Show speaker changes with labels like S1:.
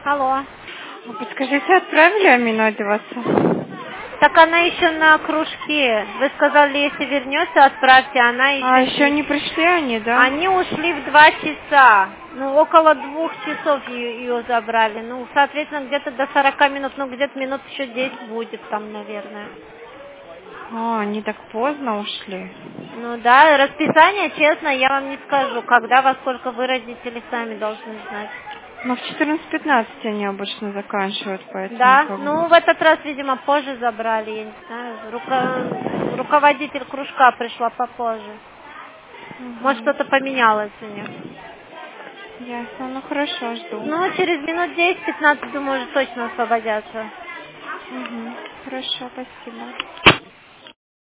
S1: Алло.
S2: Подскажите, отправили Амину одеваться?
S1: Так она еще на кружке. Вы сказали, если вернется, отправьте. Она
S2: А,
S1: еще
S2: еще
S1: здесь.
S2: не пришли они, да?
S1: Они ушли в 2 часа. Ну, около 2 часов ее забрали. Ну, соответственно, где-то до 40 минут. Ну, где-то минут еще 10 будет там, наверное.
S2: А, они так поздно ушли.
S1: Ну да, расписание, честно, я вам не скажу, когда, во сколько вы, родители, сами должны знать.
S2: Но в 14:15 они обычно заканчивают, поэтому
S1: Да,
S2: как бы...
S1: ну в этот раз, видимо, позже забрали, я не знаю. Руководитель кружка пришла попозже. Может,
S2: Угу.
S1: что-то поменялось у них.
S2: Ясно, ну хорошо, жду.
S1: Ну, через минут 10-15, думаю, уже точно освободятся.
S2: Угу. Хорошо, спасибо.